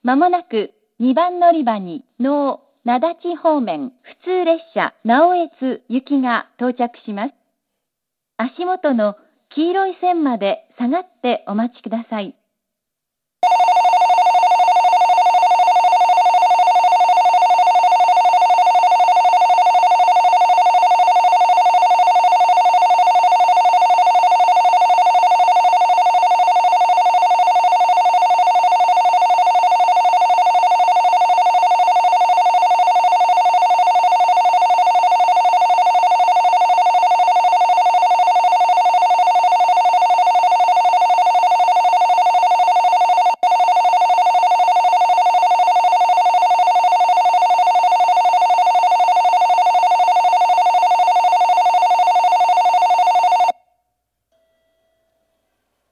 まもなく2番乗り場に能名立方面普通列車直江津行きが到着します。足元の黄色い線まで下がってお待ちください。